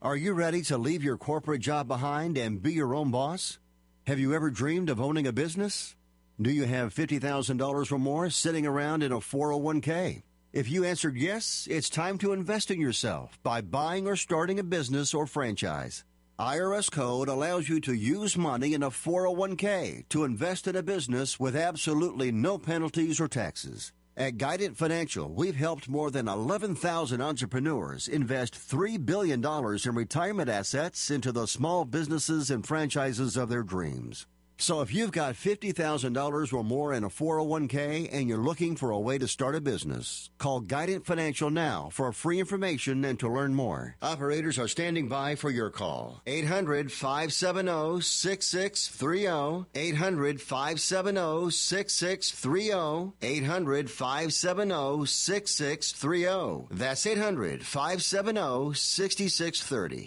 Are you ready to leave your corporate job behind and be your own boss? Have you ever dreamed of owning a business? Do you have $50,000 or more sitting around in a 401k? If you answered yes, it's time to invest in yourself by buying or starting a business or franchise. IRS code allows you to use money in a 401k to invest in a business with absolutely no penalties or taxes. At Guidant Financial, we've helped more than 11,000 entrepreneurs invest $3 billion in retirement assets into the small businesses and franchises of their dreams. So if you've got $50,000 or more in a 401k and you're looking for a way to start a business, call Guidant Financial now for free information and to learn more. Operators are standing by for your call. 800-570-6630. 800-570-6630. 800-570-6630. That's 800-570-6630.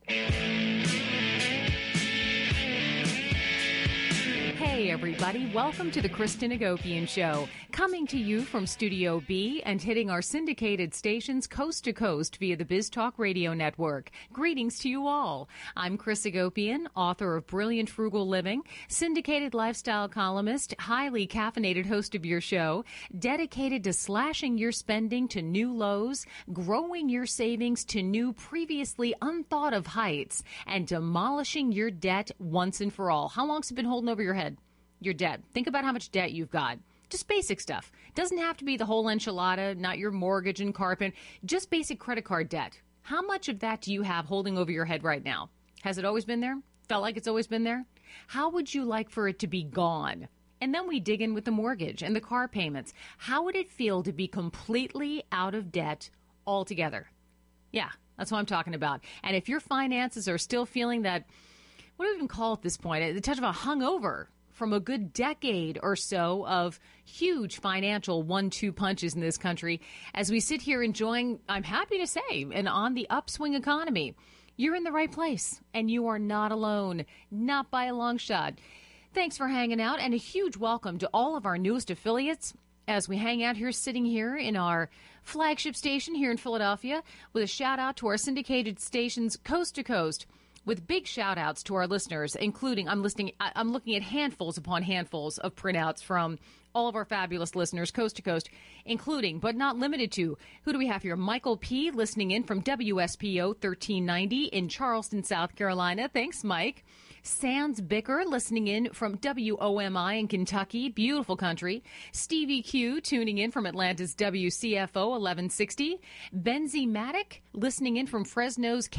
Hey everybody, welcome to the Kristen Agopian Show, coming to you from Studio B and hitting our syndicated stations coast to coast via the Biz Talk Radio Network. Greetings to you all. I'm Chris Agopian, author of Brilliant Frugal Living, syndicated lifestyle columnist, highly caffeinated host of your show, dedicated to slashing your spending to new lows, growing your savings to new previously unthought of heights, and demolishing your debt once and for all. How long's it been holding over your head? Your debt. Think about how much debt you've got. Just basic stuff. Doesn't have to be the whole enchilada, not your mortgage and car payment. Just basic credit card debt. How much of that do you have holding over your head right now? Has it always been there? Felt like it's always been there? How would you like for it to be gone? And then we dig in with the mortgage and the car payments. How would it feel to be completely out of debt altogether? Yeah, that's what I'm talking about. And if your finances are still feeling that, what do we even call it at this point? The touch of a hungover from a good decade or so of huge financial 1-2 punches in this country, as we sit here enjoying, I'm happy to say, an on the upswing economy, you're in the right place and you are not alone, not by a long shot. Thanks for hanging out, and a huge welcome to all of our newest affiliates as we hang out here, sitting here in our flagship station here in Philadelphia, with a shout out to our syndicated stations coast to coast, with big shout-outs to our listeners, including, I'm looking at handfuls upon handfuls of printouts from all of our fabulous listeners, coast to coast, including, but not limited to, who do we have here? Michael P., listening in from WSPO 1390 in Charleston, South Carolina. Thanks, Mike. Sands Bicker, listening in from WOMI in Kentucky. Beautiful country. Stevie Q, tuning in from Atlanta's WCFO 1160. Benzie Maddock, listening in from Fresno's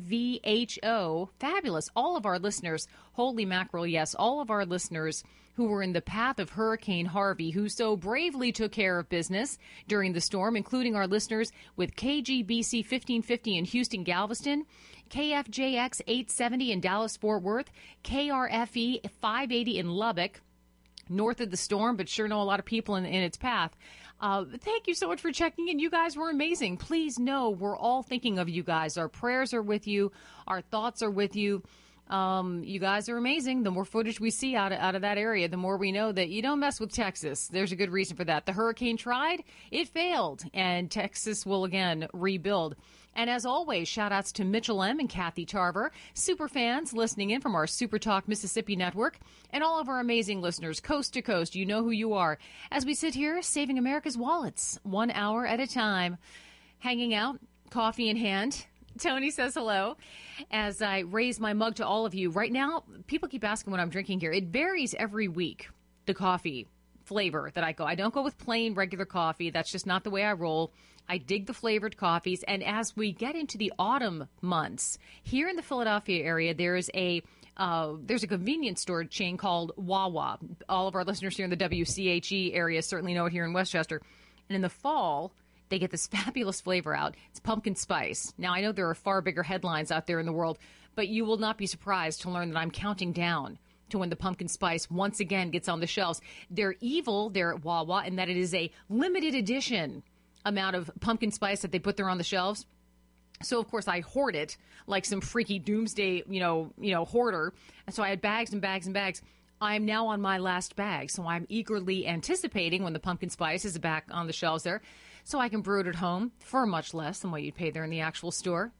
KVHO. Fabulous. All of our listeners, holy mackerel, yes, all of our listeners who were in the path of Hurricane Harvey, who so bravely took care of business during the storm, including our listeners with KGBC 1550 in Houston, Galveston, KFJX 870 in Dallas-Fort Worth, KRFE 580 in Lubbock, north of the storm, but sure know a lot of people in its path. Thank you so much for checking in. You guys were amazing. Please know we're all thinking of you guys. Our prayers are with you. Our thoughts are with you. You guys are amazing. The more footage we see out of that area, the more we know that you don't mess with Texas. There's a good reason for that. The hurricane tried, it failed, and Texas will again rebuild. And as always, shout outs to Mitchell M. and Kathy Tarver, super fans listening in from our Super Talk Mississippi network, and all of our amazing listeners coast to coast. You know who you are. As we sit here saving America's wallets 1 hour at a time, hanging out, coffee in hand. Tony says hello as I raise my mug to all of you. Right now, people keep asking what I'm drinking here. It varies every week, the coffee flavor that I go. I don't go with plain regular coffee. That's just not the way I roll. I dig the flavored coffees. And as we get into the autumn months, here in the Philadelphia area, there's a convenience store chain called Wawa. All of our listeners here in the WCHE area certainly know it here in Westchester. And in the fall, they get this fabulous flavor out. It's pumpkin spice. Now, I know there are far bigger headlines out there in the world, but you will not be surprised to learn that I'm counting down to when the pumpkin spice once again gets on the shelves. They're evil there at Wawa in that it is a limited edition amount of pumpkin spice that they put there on the shelves. So, of course, I hoard it like some freaky doomsday, hoarder. And so I had bags and bags and bags. I'm now on my last bag, so I'm eagerly anticipating when the pumpkin spice is back on the shelves there, so I can brew it at home for much less than what you'd pay there in the actual store.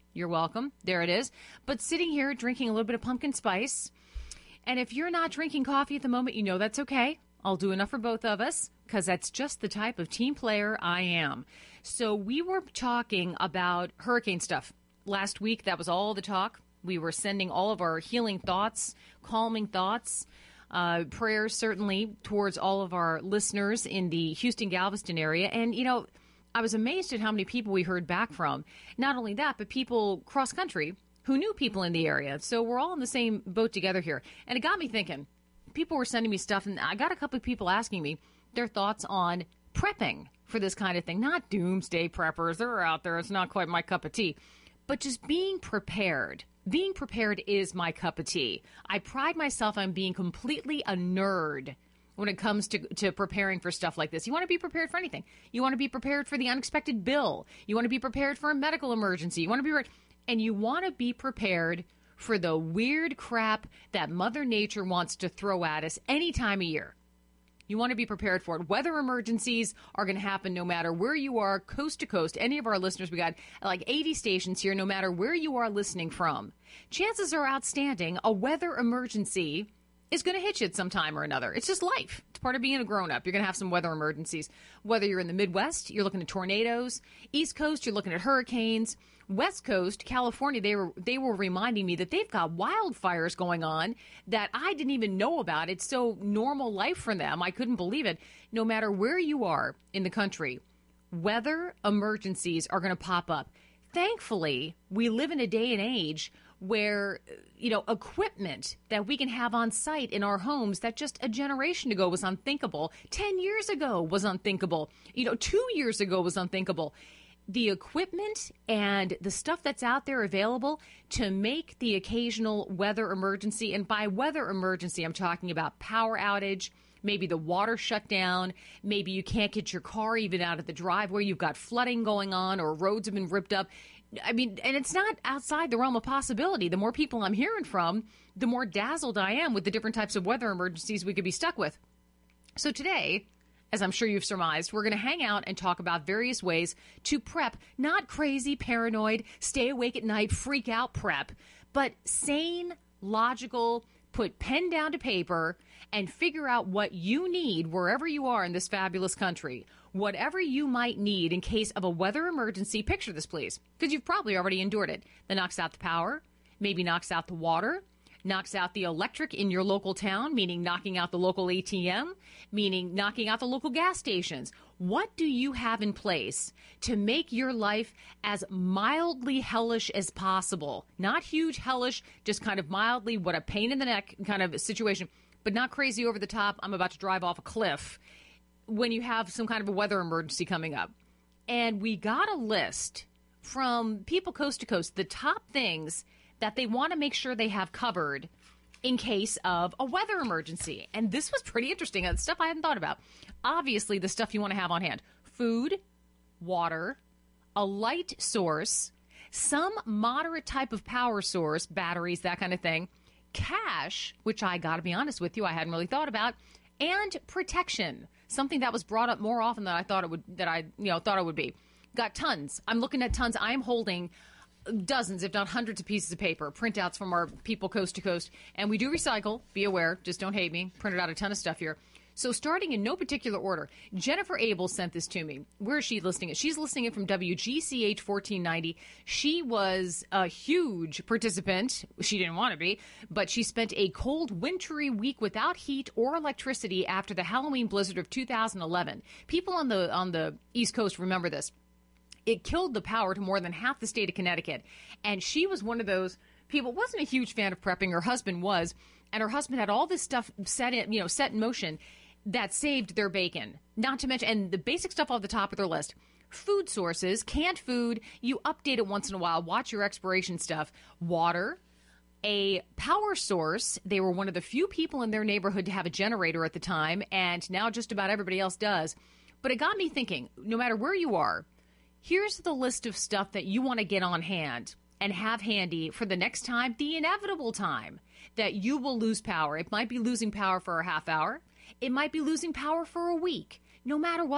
You're welcome. There it is. But sitting here drinking a little bit of pumpkin spice. And if you're not drinking coffee at the moment, you know that's okay. I'll do enough for both of us because that's just the type of team player I am. So we were talking about hurricane stuff. Last week, that was all the talk. We were sending all of our healing thoughts, calming thoughts, prayers certainly towards all of our listeners in the Houston-Galveston area. And, you know, I was amazed at how many people we heard back from. Not only that, but people cross-country who knew people in the area. So we're all in the same boat together here. And it got me thinking. People were sending me stuff, and I got a couple of people asking me their thoughts on prepping for this kind of thing. Not doomsday preppers. They're out there. It's not quite my cup of tea. But just being prepared. Being prepared is my cup of tea. I pride myself on being completely a nerd when it comes to preparing for stuff like this. You want to be prepared for anything. You want to be prepared for the unexpected bill. You want to be prepared for a medical emergency. You want to be and you want to be prepared for the weird crap that Mother Nature wants to throw at us any time of year. You want to be prepared for it. Weather emergencies are going to happen no matter where you are, coast to coast. Any of our listeners, we got like 80 stations here, no matter where you are listening from. Chances are outstanding a weather emergency is going to hit you at some time or another. It's just life. It's part of being a grown-up. You're going to have some weather emergencies. Whether you're in the Midwest, you're looking at tornadoes. East Coast, you're looking at hurricanes. West Coast, California, they were reminding me that they've got wildfires going on that I didn't even know about. It's so normal life for them. I couldn't believe it. No matter where you are in the country, weather emergencies are going to pop up. Thankfully, we live in a day and age where, you know, equipment that we can have on site in our homes that just a generation ago was unthinkable, 10 years ago was unthinkable, 2 years ago was unthinkable. The equipment and the stuff that's out there available to make the occasional weather emergency, and by weather emergency, I'm talking about power outage, maybe the water shut down, maybe you can't get your car even out of the driveway, you've got flooding going on, or roads have been ripped up. I mean, and it's not outside the realm of possibility. The more people I'm hearing from, the more dazzled I am with the different types of weather emergencies we could be stuck with. So today, as I'm sure you've surmised, we're going to hang out and talk about various ways to prep, not crazy, paranoid, stay awake at night, freak out prep, but sane, logical, put pen down to paper and figure out what you need wherever you are in this fabulous country. Whatever you might need in case of a weather emergency, picture this, please, because you've probably already endured it. That knocks out the power, maybe knocks out the water, knocks out the electric in your local town, meaning knocking out the local ATM, meaning knocking out the local gas stations. What do you have in place to make your life as mildly hellish as possible? Not huge hellish, just kind of mildly, what a pain in the neck kind of situation, but not crazy over the top, I'm about to drive off a cliff, when you have some kind of a weather emergency coming up. And we got a list from people coast to coast, the top things that they want to make sure they have covered in case of a weather emergency. And this was pretty interesting. Stuff I hadn't thought about. Obviously, the stuff you want to have on hand. Food, water, a light source, some moderate type of power source, batteries, that kind of thing, cash, which I got to be honest with you, I hadn't really thought about, and protection, something that was brought up more often than I thought it would, thought it would be. Got tons. I'm looking at tons. I'm holding dozens, if not hundreds of pieces of paper, printouts from our people coast to coast. And we do recycle. Be aware. Just don't hate me. Printed out a ton of stuff here. So starting in no particular order, Jennifer Abel sent this to me. Where is she listing it? She's listing it from WGCH 1490. She was a huge participant. She didn't want to be, but she spent a cold, wintry week without heat or electricity after the Halloween blizzard of 2011. People on the East Coast remember this. It killed the power to more than half the state of Connecticut. And she was one of those people, wasn't a huge fan of prepping. Her husband was. And her husband had all this stuff set in motion that saved their bacon. Not to mention, and the basic stuff off the top of their list. Food sources, canned food, you update it once in a while, watch your expiration stuff. Water, a power source. They were one of the few people in their neighborhood to have a generator at the time, and now just about everybody else does. But it got me thinking, no matter where you are, here's the list of stuff that you want to get on hand and have handy for the next time, the inevitable time that you will lose power. It might be losing power for a half hour. It might be losing power for a week. No matter what,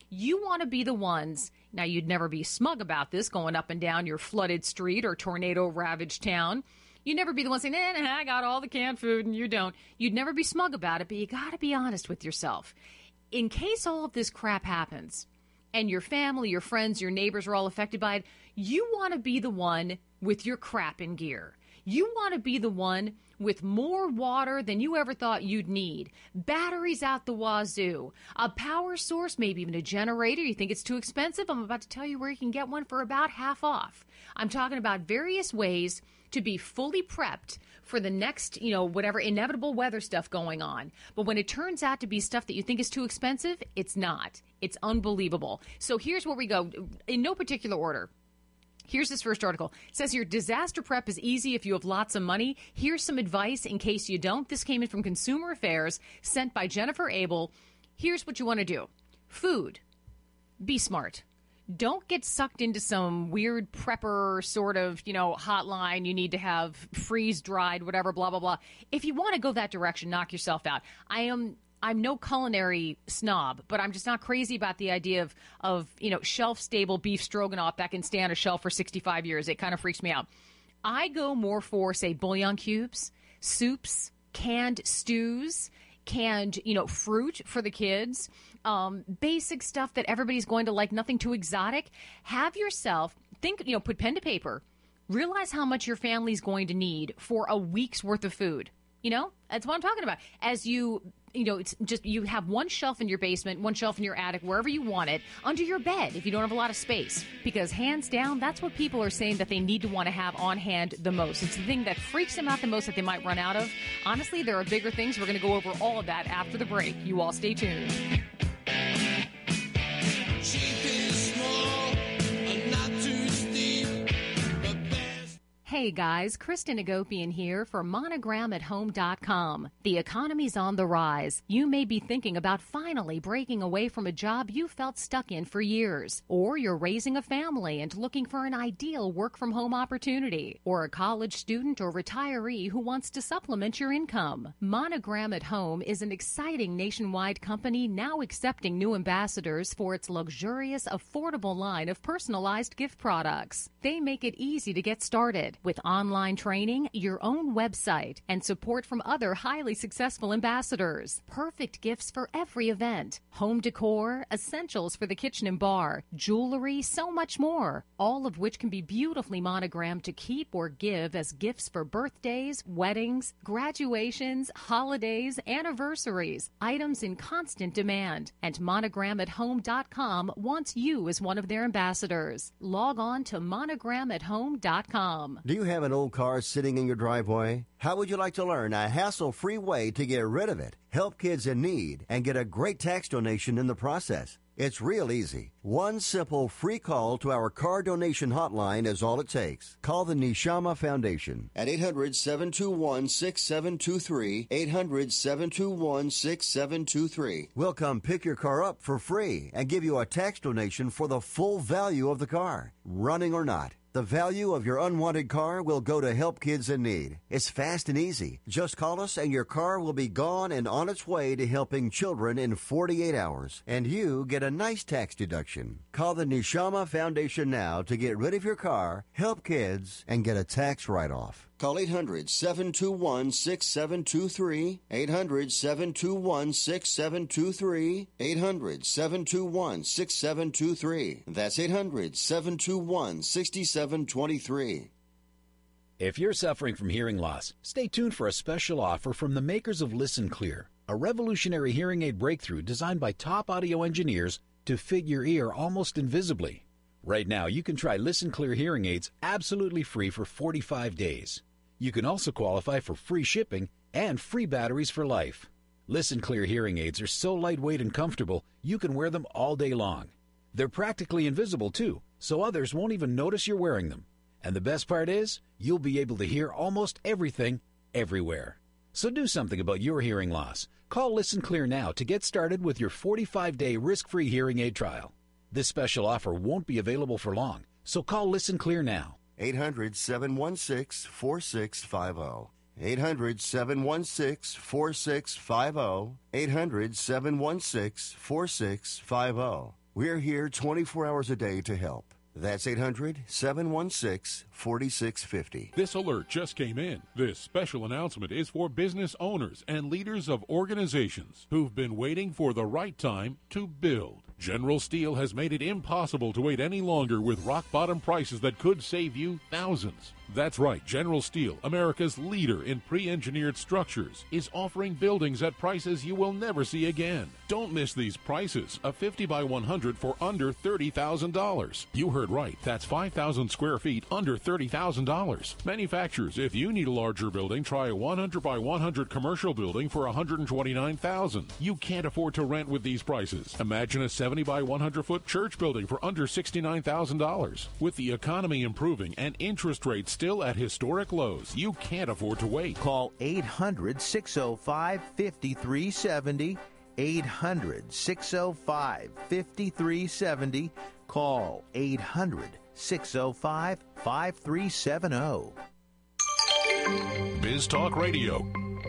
You want to be the ones. Now, you'd never be smug about this going up and down your flooded street or tornado-ravaged town. You'd never be the one saying, I got all the canned food and you don't. You'd never be smug about it, but you got to be honest with yourself. In case all of this crap happens and your family, your friends, your neighbors are all affected by it, you want to be the one with your crap in gear. You want to be the one with more water than you ever thought you'd need, batteries out the wazoo, a power source, maybe even a generator. You think it's too expensive? I'm about to tell you where you can get one for about half off. I'm talking about various ways to be fully prepped for the next, whatever inevitable weather stuff going on. But when it turns out to be stuff that you think is too expensive, it's not. It's unbelievable. So here's where we go, in no particular order. Here's this first article. It says here, disaster prep is easy if you have lots of money. Here's some advice in case you don't. This came in from Consumer Affairs, sent by Jennifer Abel. Here's what you want to do. Food. Be smart. Don't get sucked into some weird prepper sort of, hotline. You need to have freeze-dried, whatever, blah, blah, blah. If you want to go that direction, knock yourself out. I'm no culinary snob, but I'm just not crazy about the idea of shelf-stable beef stroganoff that can stay on a shelf for 65 years. It kind of freaks me out. I go more for, say, bouillon cubes, soups, canned stews, canned, fruit for the kids, basic stuff that everybody's going to like, nothing too exotic. Have yourself, put pen to paper, realize how much your family's going to need for a week's worth of food. That's what I'm talking about. As it's just, you have one shelf in your basement, one shelf in your attic, wherever you want it, under your bed if you don't have a lot of space. Because hands down, that's what people are saying that they need to want to have on hand the most. It's the thing that freaks them out the most that they might run out of. Honestly, there are bigger things. We're going to go over all of that after the break. You all stay tuned. Hey guys, Kristen Agopian here for MonogramAtHome.com. The economy's on the rise. You may be thinking about finally breaking away from a job you felt stuck in for years. Or you're raising a family and looking for an ideal work-from-home opportunity. Or a college student or retiree who wants to supplement your income. Monogram at Home is an exciting nationwide company now accepting new ambassadors for its luxurious, affordable line of personalized gift products. They make it easy to get started with online training, your own website, and support from other highly successful ambassadors. Perfect gifts for every event. Home decor, essentials for the kitchen and bar, jewelry, so much more. All of which can be beautifully monogrammed to keep or give as gifts for birthdays, weddings, graduations, holidays, anniversaries. Items in constant demand. And MonogramAtHome.com wants you as one of their ambassadors. Log on to MonogramAtHome.com. Do you have an old car sitting in your driveway? How would you like to learn a hassle-free way to get rid of it, help kids in need, and get a great tax donation in the process? It's real easy. One simple free call to our car donation hotline is all it takes. Call the Neshama Foundation at 800-721-6723, 800-721-6723. We'll come pick your car up for free and give you a tax donation for the full value of the car, running or not. The value of your unwanted car will go to help kids in need. It's fast and easy. Just call us and your car will be gone and on its way to helping children in 48 hours. And you get a nice tax deduction. Call the Neshama Foundation now to get rid of your car, help kids, and get a tax write-off. Call 800-721-6723, 800-721-6723, 800-721-6723. That's 800-721-6723. If you're suffering from hearing loss, stay tuned for a special offer from the makers of Listen Clear, a revolutionary hearing aid breakthrough designed by top audio engineers to fit your ear almost invisibly. Right now, you can try Listen Clear hearing aids absolutely free for 45 days. You can also qualify for free shipping and free batteries for life. Listen Clear hearing aids are so lightweight and comfortable, you can wear them all day long. They're practically invisible too, so others won't even notice you're wearing them. And the best part is, you'll be able to hear almost everything, everywhere. So do something about your hearing loss. Call Listen Clear now to get started with your 45-day risk-free hearing aid trial. This special offer won't be available for long, so call Listen Clear now. 800-716-4650. 800-716-4650. 800-716-4650. We're here 24 hours a day to help. That's 800-716-4650. This alert just came in. This special announcement is for business owners and leaders of organizations who've been waiting for the right time to build. General Steel has made it impossible to wait any longer with rock-bottom prices that could save you thousands. That's right, General Steel, America's leader in pre-engineered structures, is offering buildings at prices you will never see again. Don't miss these prices. A 50 by 100 for under $30,000. You heard right. That's 5,000 square feet under $30,000. Manufacturers, if you need a larger building, try a 100 by 100 commercial building for $129,000. You can't afford to rent with these prices. Imagine a 70 by 100 foot church building for under $69,000. With the economy improving and interest rates still at historic lows, you can't afford to wait. Call 800-605-5370. 800-605-5370. Call 800-605-5370. Biz Talk Radio.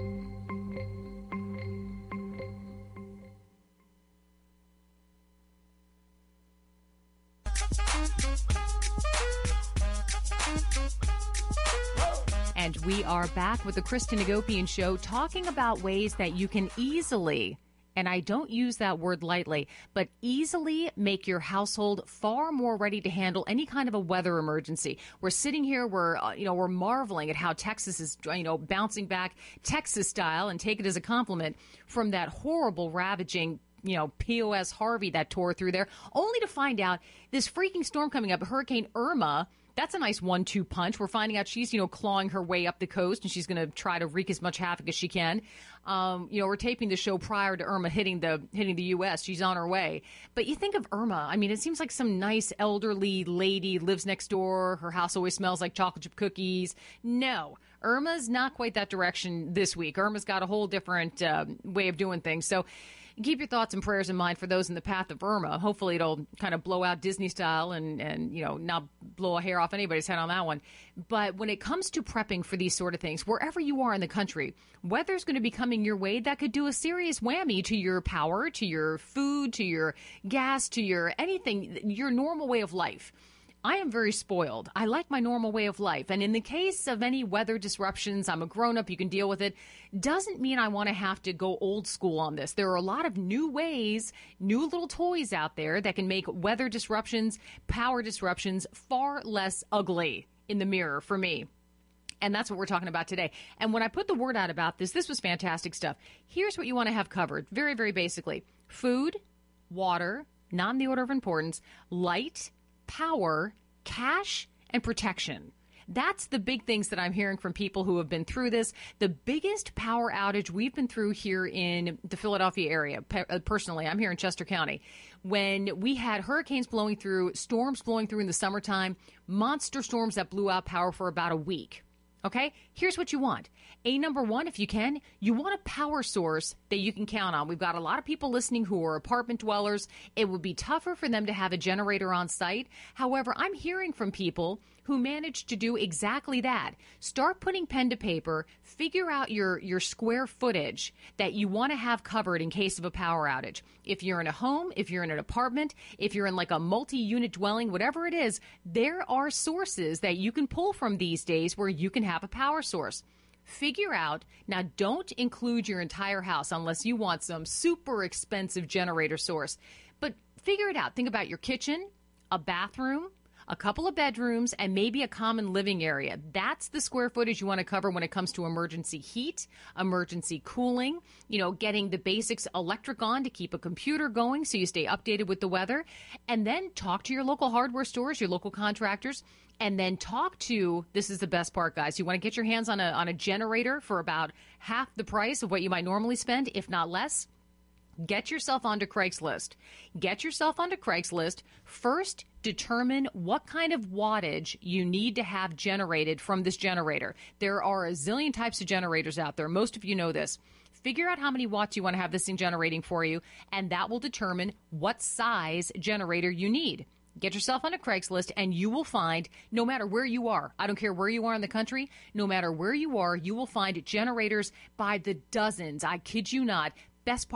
And we are back with the Kristen Hagopian Show, talking about ways that you can easily, and I don't use that word lightly, but easily make your household far more ready to handle any kind of a weather emergency. We're sitting here, we're marveling at how Texas is, bouncing back Texas style, and take it as a compliment from that horrible, ravaging, POS Harvey that tore through there, only to find out this freaking storm coming up, Hurricane Irma. That's a nice 1-2 punch. We're finding out she's, clawing her way up the coast, and she's going to try to wreak as much havoc as she can. We're taping the show prior to Irma hitting the U.S. She's on her way. But you think of Irma. I mean, it seems like some nice elderly lady lives next door. Her house always smells like chocolate chip cookies. No, Irma's not quite that direction this week. Irma's got a whole different way of doing things. So keep your thoughts and prayers in mind for those in the path of Irma. Hopefully it'll kind of blow out Disney style and not blow a hair off anybody's head on that one. But when it comes to prepping for these sort of things, wherever you are in the country, weather's going to be coming your way that could do a serious whammy to your power, to your food, to your gas, to your anything, your normal way of life. I am very spoiled. I like my normal way of life. And in the case of any weather disruptions, I'm a grown-up, you can deal with it. Doesn't mean I want to have to go old school on this. There are a lot of new ways, new little toys out there that can make weather disruptions, power disruptions far less ugly in the mirror for me. And that's what we're talking about today. And when I put the word out about this was fantastic stuff. Here's what you want to have covered, very, very basically. Food, water, not in the order of importance, light, power, cash, and protection. That's the big things that I'm hearing from people who have been through this. The biggest power outage we've been through here in the Philadelphia area, personally, I'm here in Chester County, when we had hurricanes blowing through, storms blowing through in the summertime, monster storms that blew out power for about a week. Okay, here's what you want. Number one, if you can, you want a power source that you can count on. We've got a lot of people listening who are apartment dwellers. It would be tougher for them to have a generator on site. However, I'm hearing from people who managed to do exactly that. Start putting pen to paper, figure out your square footage that you want to have covered in case of a power outage. If you're in a home, if you're in an apartment, if you're in like a multi-unit dwelling, whatever it is, there are sources that you can pull from these days where you can have a power source. Figure out, now don't include your entire house unless you want some super expensive generator source, but figure it out. Think about your kitchen, a bathroom, a couple of bedrooms, and maybe a common living area. That's the square footage you want to cover when it comes to emergency heat, emergency cooling, getting the basics electric on to keep a computer going so you stay updated with the weather. And then talk to your local hardware stores, your local contractors, and then talk to, this is the best part, guys, you want to get your hands on a generator for about half the price of what you might normally spend, if not less. Get yourself onto Craigslist. Get yourself onto Craigslist. First, determine what kind of wattage you need to have generated from this generator. There are a zillion types of generators out there. Most of you know this. Figure out how many watts you want to have this thing generating for you, and that will determine what size generator you need. Get yourself on a Craigslist, and you will find, no matter where you are, I don't care where you are in the country, no matter where you are, you will find generators by the dozens. I kid you not. Best part,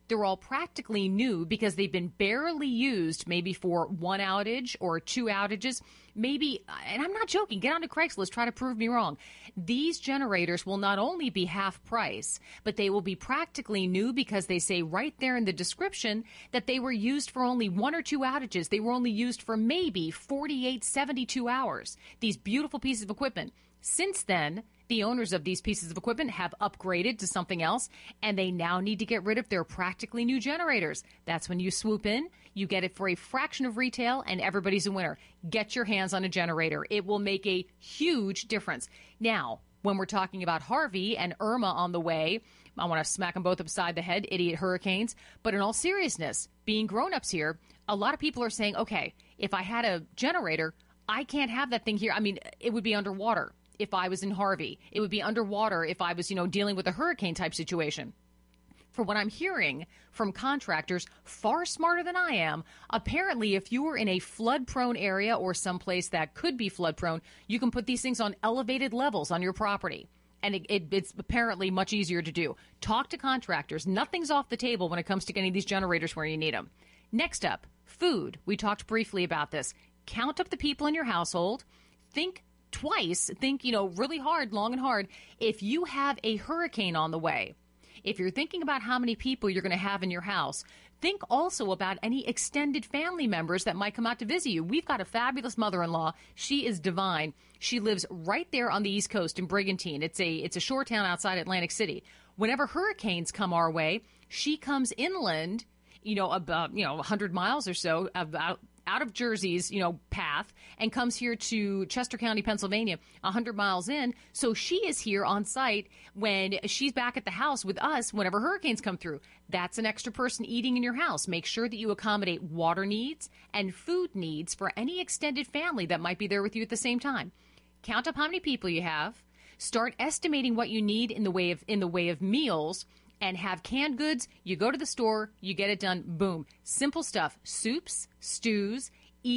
They're all practically new because they've been barely used, maybe for one outage or 2 outages. Maybe, and I'm not joking, get onto Craigslist, try to prove me wrong. These generators will not only be half price, but they will be practically new because they say right there in the description that they were used for only 1 or 2 outages. They were only used for maybe 48, 72 hours. These beautiful pieces of equipment. Since then, the owners of these pieces of equipment have upgraded to something else, and they now need to get rid of their practically new generators. That's when you swoop in, you get it for a fraction of retail, and everybody's a winner. Get your hands on a generator. It will make a huge difference. Now, when we're talking about Harvey and Irma on the way, I want to smack them both upside the head, idiot hurricanes. But in all seriousness, being grown-ups here, a lot of people are saying, okay, if I had a generator, I can't have that thing here. I mean, it would be underwater if I was in Harvey. It would be underwater if I was, dealing with a hurricane type situation. For what I'm hearing from contractors, far smarter than I am, apparently if you were in a flood-prone area or someplace that could be flood-prone, you can put these things on elevated levels on your property. And it's apparently much easier to do. Talk to contractors. Nothing's off the table when it comes to getting these generators where you need them. Next up, food. We talked briefly about this. Count up the people in your household. Think twice. Think, really hard, long and hard. If you have a hurricane on the way, if you're thinking about how many people you're going to have in your house, think also about any extended family members that might come out to visit you. We've got a fabulous mother-in-law. She is divine. She lives right there on the East Coast in Brigantine. It's a shore town outside Atlantic City. Whenever hurricanes come our way, she comes inland, about 100 miles or so out of Jersey's, path, and comes here to Chester County, Pennsylvania, 100 miles in. So she is here on site when she's back at the house with us whenever hurricanes come through. That's an extra person eating in your house. Make sure that you accommodate water needs and food needs for any extended family that might be there with you at the same time. Count up how many people you have. Start estimating what you need in the way of meals. And have canned goods. You go to the store, you get it done, boom. Simple stuff. Soups, stews,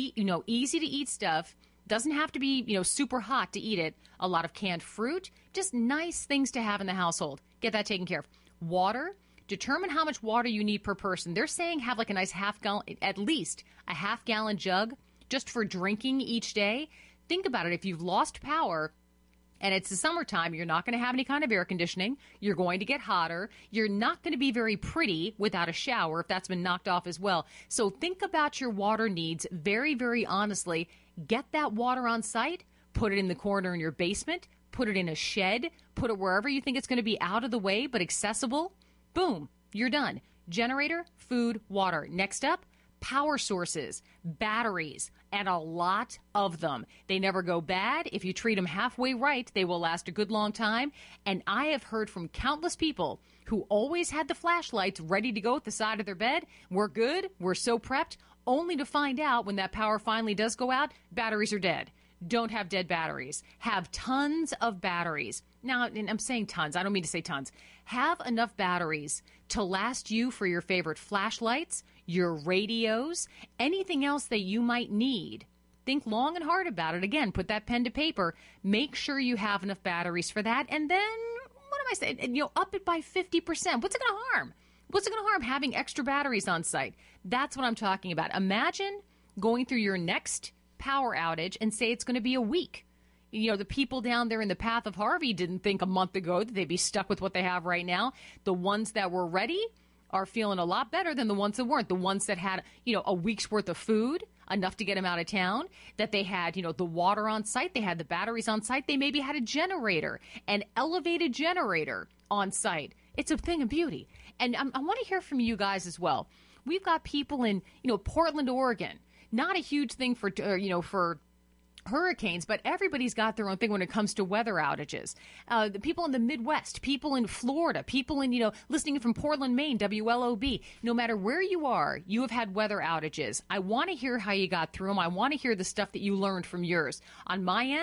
easy to eat stuff. Doesn't have to be, super hot to eat it. A lot of canned fruit. Just nice things to have in the household. Get that taken care of. Water. Determine how much water you need per person. They're saying have like a nice at least a half-gallon jug just for drinking each day. Think about it. If you've lost power, and it's the summertime, you're not going to have any kind of air conditioning. You're going to get hotter. You're not going to be very pretty without a shower if that's been knocked off as well. So think about your water needs very, very honestly. Get that water on site. Put it in the corner in your basement. Put it in a shed. Put it wherever you think it's going to be out of the way but accessible. Boom, you're done. Generator, food, water. Next up, power sources, batteries, and a lot of them. They never go bad. If you treat them halfway right, they will last a good long time. And I have heard from countless people who always had the flashlights ready to go at the side of their bed. We're good. We're so prepped, only to find out when that power finally does go out, batteries are dead. Don't have dead batteries. Have tons of batteries. Now, and I'm saying tons. I don't mean to say tons. Have enough batteries to last you for your favorite flashlights, your radios, anything else that you might need. Think long and hard about it. Again, put that pen to paper. Make sure you have enough batteries for that. And then, what am I saying? Up it by 50%. What's it going to harm? What's it going to harm having extra batteries on site? That's what I'm talking about. Imagine going through your next power outage and say it's going to be a week. The people down there in the path of Harvey didn't think a month ago that they'd be stuck with what they have right now. The ones that were ready are feeling a lot better than the ones that weren't. The ones that had, a week's worth of food, enough to get them out of town, that they had, the water on site, they had the batteries on site, they maybe had a generator, an elevated generator on site. It's a thing of beauty. And I want to hear from you guys as well. We've got people in, Portland, Oregon. Not a huge thing for hurricanes, but everybody's got their own thing when it comes to weather outages. The people in the Midwest, people in Florida, people in, listening from Portland, Maine, WLOB. No matter where you are, you have had weather outages. I want to hear how you got through them. I want to hear the stuff that you learned from yours. On my end,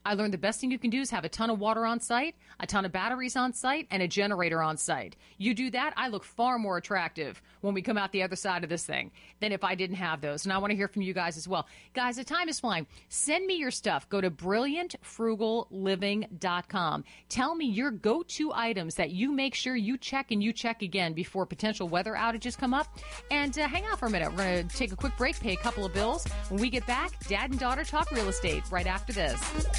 I learned the best thing you can do is have a ton of water on site, a ton of batteries on site, and a generator on site. You do that, I look far more attractive when we come out the other side of this thing than if I didn't have those. And I want to hear from you guys as well. Guys, the time is flying. Send me your stuff. Go to brilliantfrugalliving.com. Tell me your go-to items that you make sure you check and you check again before potential weather outages come up. And hang out for a minute. We're going to take a quick break, pay a couple of bills. When we get back, Dad and Daughter talk real estate right after this.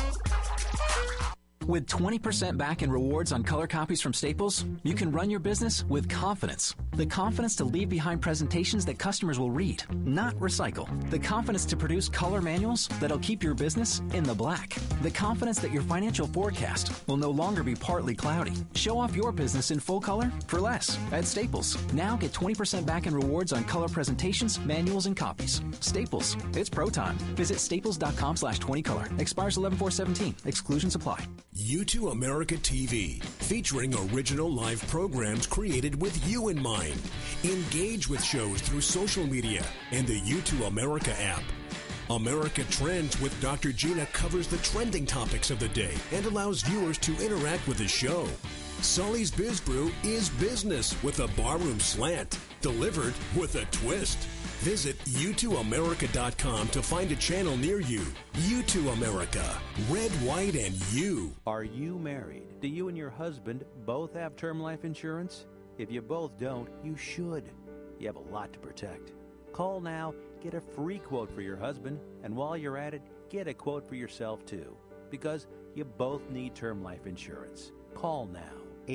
With 20% back in rewards on color copies from Staples, you can run your business with confidence. The confidence to leave behind presentations that customers will read, not recycle. The confidence to produce color manuals that'll keep your business in the black. The confidence that your financial forecast will no longer be partly cloudy. Show off your business in full color for less at Staples. Now get 20% back in rewards on color presentations, manuals, and copies. Staples. It's pro time. Visit staples.com/20color. Expires 11/4/17. Exclusions apply. U2 America TV, featuring original live programs created with you in mind. Engage with shows through social media and the U2 America app. America Trends with Dr. Gina covers the trending topics of the day and allows viewers to interact with the show. Sully's Biz Brew is business with a barroom slant, delivered with a twist. Visit U2America.com to find a channel near you. U2 America. Red, white, and you. Are you married? Do you and your husband both have term life insurance? If you both don't, you should. You have a lot to protect. Call now, get a free quote for your husband, and while you're at it, get a quote for yourself too, because you both need term life insurance. Call now.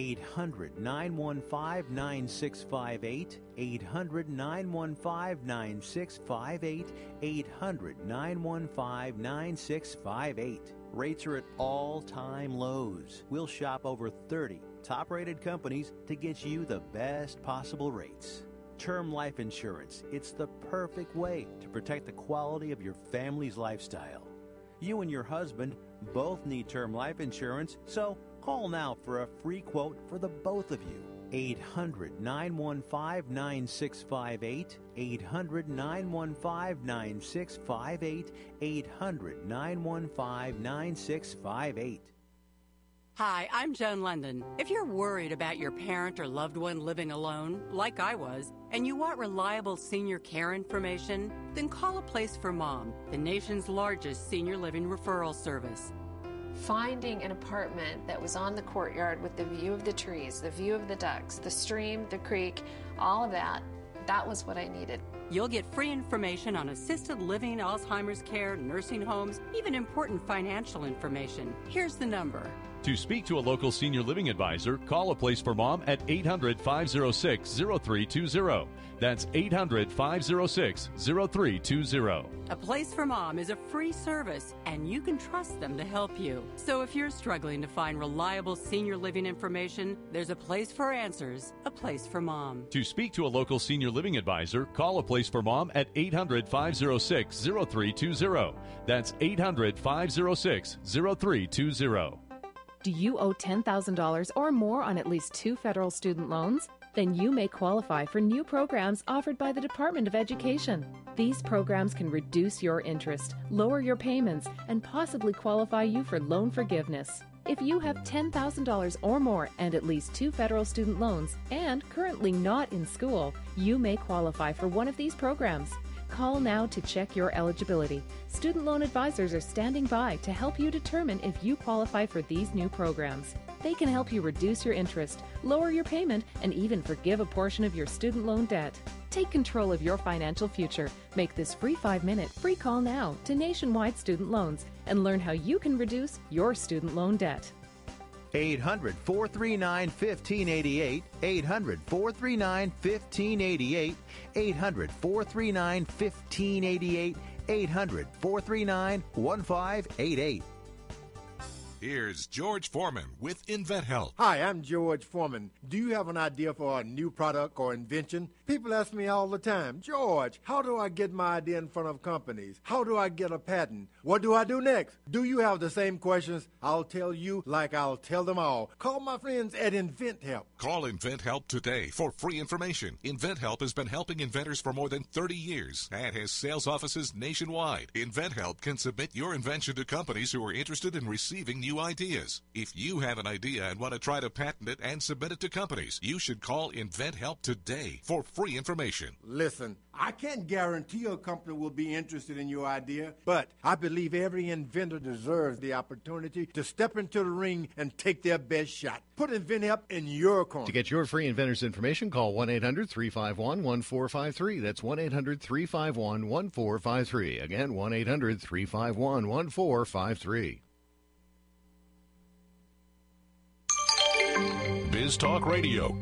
800-915-9658, 800-915-9658, 800-915-9658. Rates are at all-time lows. We'll shop over 30 top-rated companies to get you the best possible rates. Term life insurance, it's the perfect way to protect the quality of your family's lifestyle. You and your husband both need term life insurance, so call now for a free quote for the both of you. 800-915-9658, 800-915-9658, 800-915-9658. Hi, I'm Joan London. If you're worried about your parent or loved one living alone, like I was, and you want reliable senior care information, then call A Place for Mom, the nation's largest senior living referral service. Finding an apartment that was on the courtyard with the view of the trees, the view of the ducks, the stream, the creek, all of that, that was what I needed. You'll get free information on assisted living, Alzheimer's care, nursing homes, even important financial information. Here's the number. To speak to a local senior living advisor, call A Place for Mom at 800-506-0320. That's 800-506-0320. A Place for Mom is a free service, and you can trust them to help you. So if you're struggling to find reliable senior living information, there's a place for answers, A Place for Mom. To speak to a local senior living advisor, call A Place for Mom at 800-506-0320. That's 800-506-0320. Do you owe $10,000 or more on at least 2 federal student loans? Then you may qualify for new programs offered by the Department of Education. These programs can reduce your interest, lower your payments, and possibly qualify you for loan forgiveness. If you have $10,000 or more and at least 2 federal student loans and currently not in school, you may qualify for one of these programs. Call now to check your eligibility. Student loan advisors are standing by to help you determine if you qualify for these new programs. They can help you reduce your interest, lower your payment, and even forgive a portion of your student loan debt. Take control of your financial future. Make this free 5-minute free call now to Nationwide Student Loans and learn how you can reduce your student loan debt. 800-439-1588, 800-439-1588, 800-439-1588, 800-439-1588. Here's George Foreman with InventHelp. Hi, I'm George Foreman. Do you have an idea for a new product or invention? People ask me all the time, George, how do I get my idea in front of companies? How do I get a patent? What do I do next? Do you have the same questions? I'll tell you like I'll tell them all. Call my friends at InventHelp. Call InventHelp today for free information. InventHelp has been helping inventors for more than 30 years and has sales offices nationwide. InventHelp can submit your invention to companies who are interested in receiving new ideas. If you have an idea and want to try to patent it and submit it to companies, you should call InventHelp today for free information. Listen, I can't guarantee a company will be interested in your idea, but I believe every inventor deserves the opportunity to step into the ring and take their best shot. Put InventHelp in your corner. To get your free inventors information, call 1-800-351-1453. That's 1-800-351-1453. Again, 1-800-351-1453. Biz Talk Radio.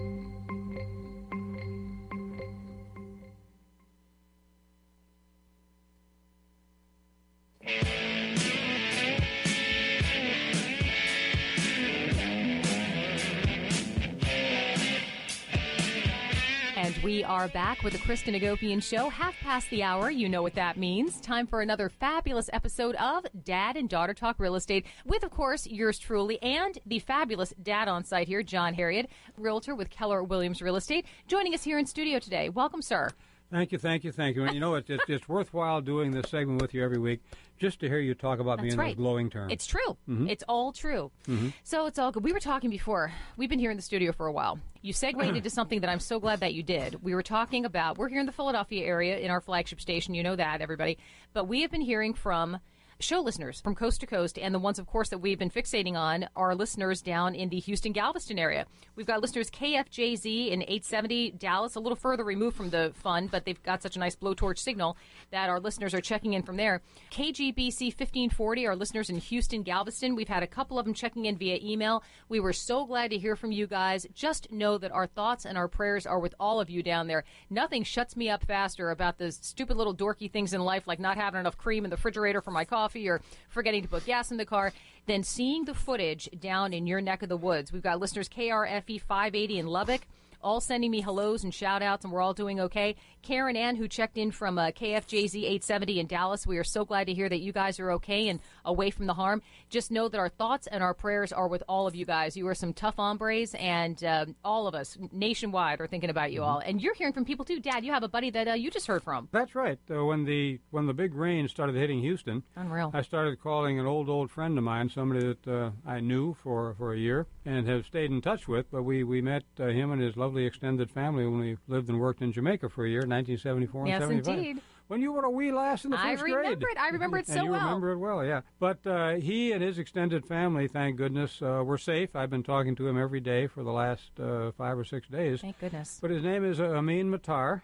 And we are back with the Kristen Agopian Show, half past the hour. You know what that means. Time for another fabulous episode of Dad and Daughter Talk Real Estate with, of course, yours truly and the fabulous dad on site here, John Harriet, realtor with Keller Williams Real Estate, joining us here in studio today. Welcome, sir. Thank you. And you know, it's worthwhile doing this segment with you every week just to hear you talk about me in those glowing terms. It's true. Mm-hmm. It's all true. Mm-hmm. So it's all good. We were talking before. We've been here in the studio for a while. You segued into something that I'm so glad that you did. We were talking about, we're here in the Philadelphia area in our flagship station. You know that, everybody. But we have been hearing from show listeners from coast to coast, and the ones, of course, that we've been fixating on are listeners down in the Houston-Galveston area. We've got listeners KFJZ in 870 Dallas, a little further removed from the fun, but they've got such a nice blowtorch signal that our listeners are checking in from there. KGBC 1540, our listeners in Houston-Galveston. We've had a couple of them checking in via email. We were so glad to hear from you guys. Just know that our thoughts and our prayers are with all of you down there. Nothing shuts me up faster about the stupid little dorky things in life, like not having enough cream in the refrigerator for my coffee, or forgetting to put gas in the car, then seeing the footage down in your neck of the woods. We've got listeners KRFE 580 in Lubbock, all sending me hellos and shout-outs, and we're all doing okay. Karen Ann, who checked in from KFJZ 870 in Dallas, we are so glad to hear that you guys are okay and away from the harm. Just know that our thoughts and our prayers are with all of you guys. You are some tough hombres, and all of us nationwide are thinking about you all. And you're hearing from people, too. Dad, you have a buddy that you just heard from. That's right. When the big rain started hitting Houston, unreal, I started calling an old friend of mine, somebody that I knew for a year and have stayed in touch with. But we met him and his lovely extended family when we lived and worked in Jamaica for a year, 1974 and 75. Yes, indeed. When you were a wee lass in the first grade. I remember it so well. You remember it well, yeah. But he and his extended family, thank goodness, were safe. I've been talking to him every day for the last 5 or 6 days. Thank goodness. But his name is Amin Matar,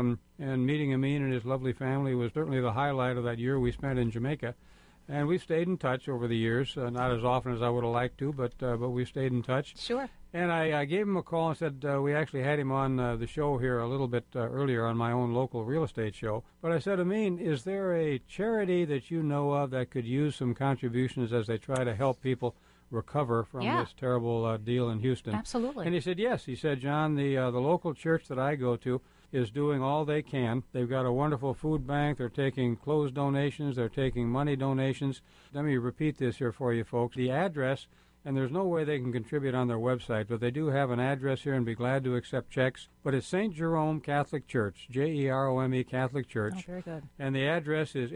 and meeting Amin and his lovely family was certainly the highlight of that year we spent in Jamaica. And we've stayed in touch over the years, not as often as I would have liked to, but we've stayed in touch. Sure. And I gave him a call and said we actually had him on the show here a little bit earlier on my own local real estate show. But I said, Amin, is there a charity that you know of that could use some contributions as they try to help people recover from this terrible deal in Houston? Absolutely. And he said, yes. He said, John, the local church that I go to is doing all they can. They've got a wonderful food bank. They're taking clothes donations. They're taking money donations. Let me repeat this here for you folks. The address, and there's no way they can contribute on their website, but they do have an address here and be glad to accept checks. But it's St. Jerome Catholic Church, Jerome Catholic Church. Oh, very good. And the address is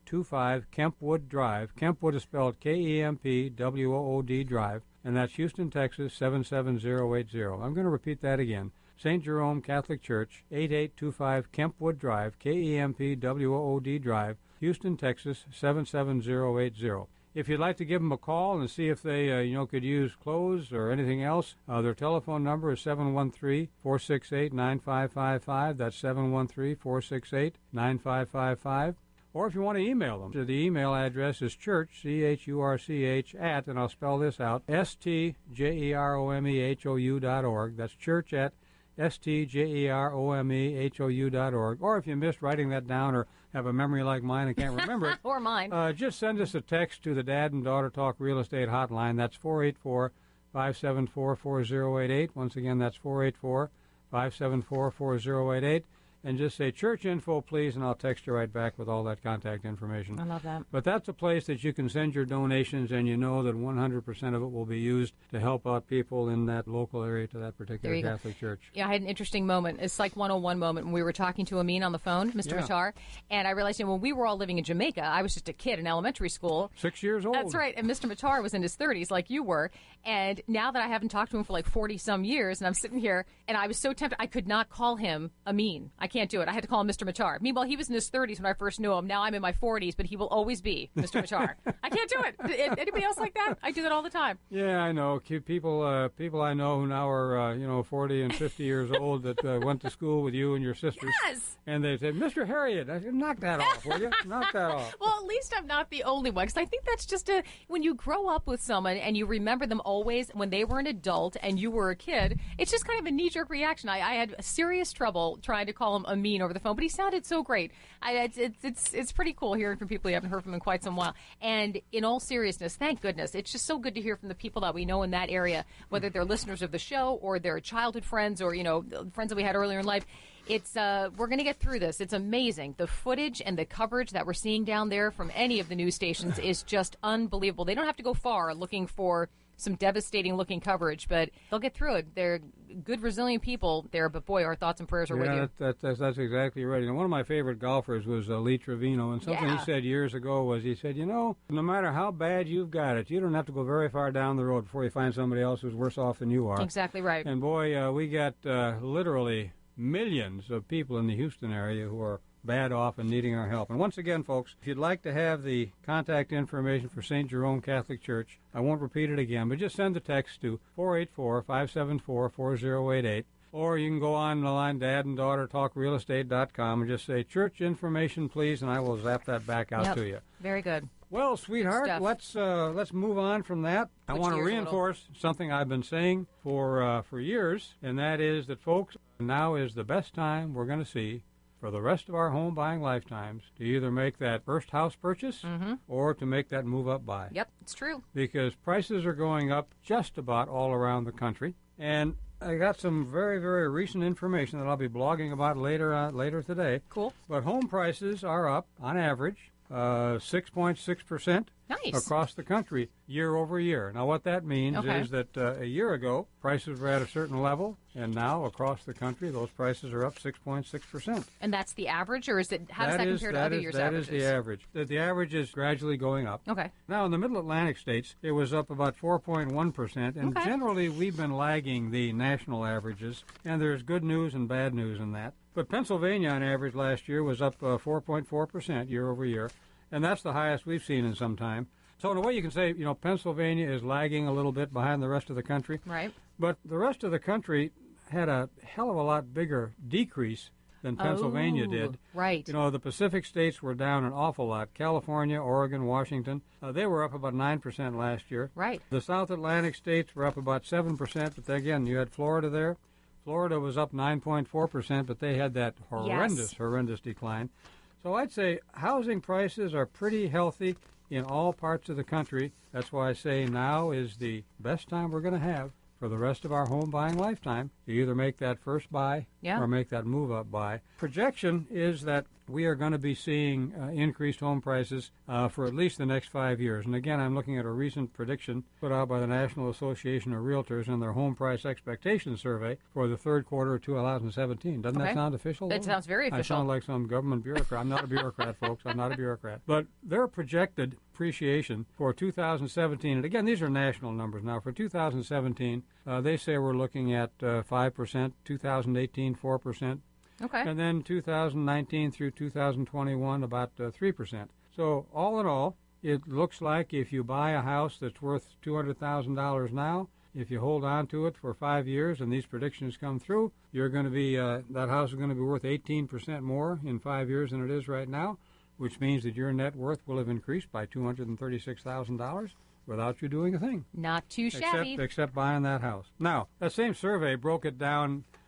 8825 Kempwood Drive. Kempwood is spelled Kempwood Drive, and that's Houston, Texas, 77080. I'm going to repeat that again. St. Jerome Catholic Church, 8825 Kempwood Drive, Kempwood Drive, Houston, Texas, 77080. If you'd like to give them a call and see if they, could use clothes or anything else, their telephone number is 713-468-9555. That's 713-468-9555. Or if you want to email them, the email address is church, CHURCH, @ and I'll spell this out, STJEROMEHOU.org. That's church @ stjeromehou.org. Or if you missed writing that down or have a memory like mine and can't remember it, or mine, just send us a text to the Dad and Daughter Talk Real Estate Hotline. That's 484-574-4088. Once again, that's 484-574-4088. And just say church info, please, and I'll text you right back with all that contact information. I love that. But that's a place that you can send your donations, and you know that 100% of it will be used to help out people in that local area to that particular Catholic church. Yeah, I had an interesting moment. It's like 101 moment when we were talking to Amin on the phone, Mr. Matar, and I realized when we were all living in Jamaica, I was just a kid in elementary school. 6 years old. That's right. And Mr. Matar was in his 30s like you were. And now that I haven't talked to him for like 40-some years, and I'm sitting here, and I was so tempted, I could not call him Amin. I can't do it. I had to call him Mr. Matar. Meanwhile, he was in his 30s when I first knew him. Now I'm in my 40s, but he will always be Mr. Matar. I can't do it. Anybody else like that? I do that all the time. Yeah, I know. People I know who now are 40 and 50 years old that went to school with you and your sisters. Yes. And they said, Mr. Harriet, I said, knock that off, will you? Knock that off. Well, at least I'm not the only one, because I think that's just when you grow up with someone and you remember them always when they were an adult and you were a kid, it's just kind of a knee-jerk reaction. I had serious trouble trying to call him Amin over the phone, but he sounded so great. It's pretty cool hearing from people you haven't heard from in quite some while. And in all seriousness, thank goodness, it's just so good to hear from the people that we know in that area, whether they're listeners of the show or they're childhood friends or, friends that we had earlier in life. It's we're going to get through this. It's amazing. The footage and the coverage that we're seeing down there from any of the news stations is just unbelievable. They don't have to go far looking for some devastating-looking coverage, but they'll get through it. They're good, resilient people there, but boy, our thoughts and prayers are with you. That's exactly right. And one of my favorite golfers was Lee Trevino, and something he said years ago was, he said, no matter how bad you've got it, you don't have to go very far down the road before you find somebody else who's worse off than you are. Exactly right. And boy, we got literally millions of people in the Houston area who are bad off and needing our help. And once again, folks, if you'd like to have the contact information for St. Jerome Catholic Church, I won't repeat it again, but just send the text to 484-574-4088. Or you can go on the line, dadanddaughtertalkrealestate.com, and just say, church information, please, and I will zap that back out to you. Very good. Well, sweetheart, let's move on from that. I want to reinforce something I've been saying for years, and that is that, folks, now is the best time we're going to see for the rest of our home buying lifetimes to either make that first house purchase or to make that move up buy. Yep, it's true. Because prices are going up just about all around the country. And I got some very, very recent information that I'll be blogging about later today. Cool. But home prices are up, on average, 6.6%. Nice. Across the country year over year. Now, what that means is that a year ago, prices were at a certain level, and now across the country, those prices are up 6.6%. And that's the average, or is it? How does that compare to other years' averages? That is the average. The average is gradually going up. Okay. Now, in the Middle Atlantic states, it was up about 4.1%, and generally we've been lagging the national averages, and there's good news and bad news in that. But Pennsylvania, on average, last year was up 4.4% year over year. And that's the highest we've seen in some time. So in a way you can say, Pennsylvania is lagging a little bit behind the rest of the country. Right. But the rest of the country had a hell of a lot bigger decrease than Pennsylvania did. Right. The Pacific states were down an awful lot. California, Oregon, Washington, they were up about 9% last year. Right. The South Atlantic states were up about 7%, but then again, you had Florida there. Florida was up 9.4%, but they had that horrendous decline. So I'd say housing prices are pretty healthy in all parts of the country. That's why I say now is the best time we're going to have for the rest of our home buying lifetime to either make that first buy or make that move up buy. Projection is that we are going to be seeing increased home prices for at least the next 5 years. And again, I'm looking at a recent prediction put out by the National Association of Realtors in their Home Price Expectation Survey for the third quarter of 2017. Doesn't that sound official? That sounds very official. I sound like some government bureaucrat. I'm not a bureaucrat, folks. I'm not a bureaucrat. But their projected appreciation for 2017, and again, these are national numbers now. For 2017, they say we're looking at 5%, 2018, 4%. Okay. And then 2019 through 2021, about 3%. So all in all, it looks like if you buy a house that's worth $200,000 now, if you hold on to it for 5 years and these predictions come through, you're going to be that house is going to be worth 18% more in 5 years than it is right now, which means that your net worth will have increased by $236,000 without you doing a thing. Not too shabby. Except buying that house. Now, that same survey broke it down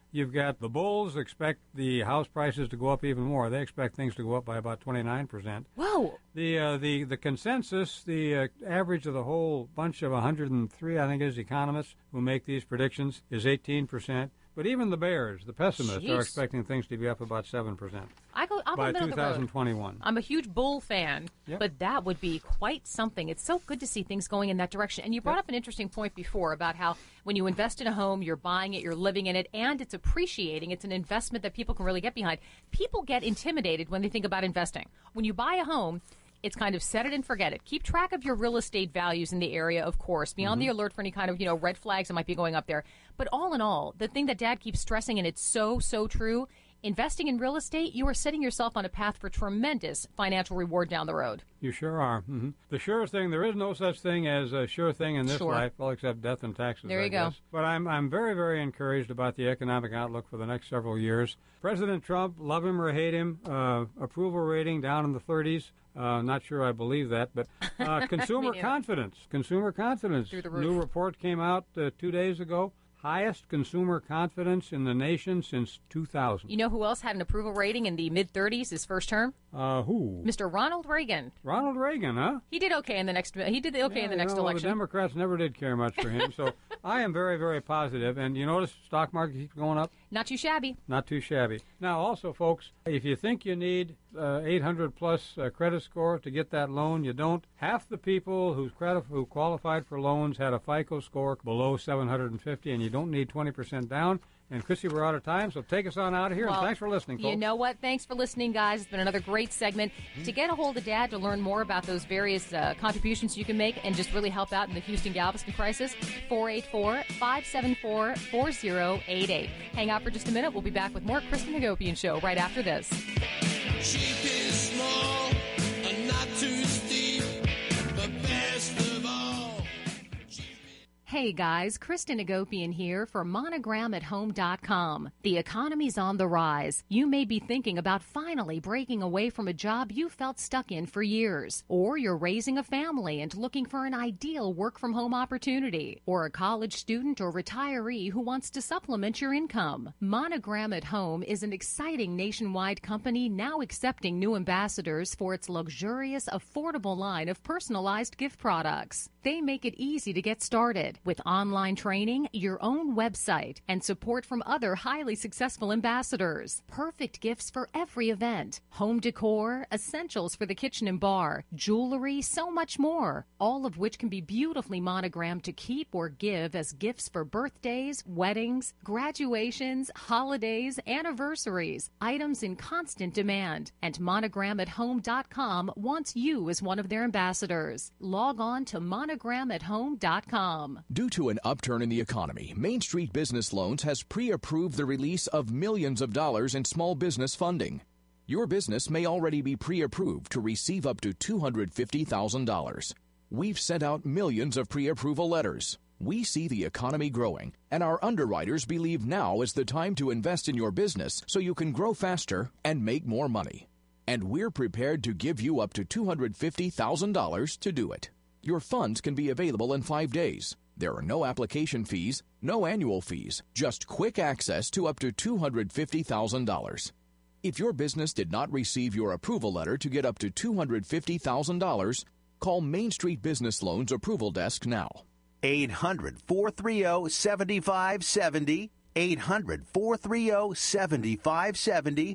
You've got the bulls expect the house prices to go up even more. They expect things to go up by about 29%. Whoa! The consensus, the average of the whole bunch of 103, I think, is economists who make these predictions is 18%. But even the bears, the pessimists, are expecting things to be up about 7%. I'll by go middle 2021. Of the road. I'm a huge bull fan, but that would be quite something. It's so good to see things going in that direction. And you brought up an interesting point before about how when you invest in a home, you're buying it, you're living in it, and it's appreciating. It's an investment that people can really get behind. People get intimidated when they think about investing. When you buy a home, it's kind of set it and forget it. Keep track of your real estate values in the area, of course. Be on the alert for any kind of, red flags that might be going up there. But all in all, the thing that Dad keeps stressing, and it's so, so true, investing in real estate, you are setting yourself on a path for tremendous financial reward down the road. You sure are. The surest thing, there is no such thing as a sure thing in this life, well, except death and taxes, There you I guess. go. But I'm very, very encouraged about the economic outlook for the next several years. President Trump, love him or hate him, approval rating down in the 30s. Not sure I believe that, but consumer confidence. Consumer confidence. Through the roof. New report came out 2 days ago. Highest consumer confidence in the nation since 2000. You know who else had an approval rating in the mid-30s his first term? Who? Mr. Ronald Reagan. Ronald Reagan, huh? He did okay in the next. He did okay in the next election. The Democrats never did care much for him, so I am very, very positive. And you notice the stock market keeps going up? Not too shabby. Not too shabby. Now, also, folks, if you think you need 800-plus credit score to get that loan, you don't. Half the people who qualified for loans had a FICO score below 750, and you don't need 20% down. And, Chrissy, we're out of time, so take us on out of here, and thanks for listening, folks. You know what? Thanks for listening, guys. It's been another great segment. To get a hold of Dad to learn more about those various contributions you can make and just really help out in the Houston-Galveston crisis, 484-574-4088. Hang out for just a minute. We'll be back with more Kristen Hagopian Show right after this. Cheap is small and not too steep, but best of all. Hey guys, Kristen Hagopian here for MonogramAtHome.com. The economy's on the rise. You may be thinking about finally breaking away from a job you felt stuck in for years. Or you're raising a family and looking for an ideal work-from-home opportunity. Or a college student or retiree who wants to supplement your income. Monogram at Home is an exciting nationwide company now accepting new ambassadors for its luxurious, affordable line of personalized gift products. They make it easy to get started with online training, your own website, and support from other highly successful ambassadors. Perfect gifts for every event. Home decor, essentials for the kitchen and bar, jewelry, so much more. All of which can be beautifully monogrammed to keep or give as gifts for birthdays, weddings, graduations, holidays, anniversaries. Items in constant demand. And MonogramAtHome.com wants you as one of their ambassadors. Log on to MonogramAtHome.com. Due to an upturn in the economy, Main Street Business Loans has pre-approved the release of millions of dollars in small business funding. Your business may already be pre-approved to receive up to $250,000. We've sent out millions of pre-approval letters. We see the economy growing, and our underwriters believe now is the time to invest in your business so you can grow faster and make more money. And we're prepared to give you up to $250,000 to do it. Your funds can be available in 5 days. There are no application fees, no annual fees, just quick access to up to $250,000. If your business did not receive your approval letter to get up to $250,000, call Main Street Business Loans Approval Desk now. 800-430-7570. 800-430-7570.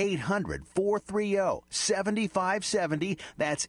800-430-7570. That's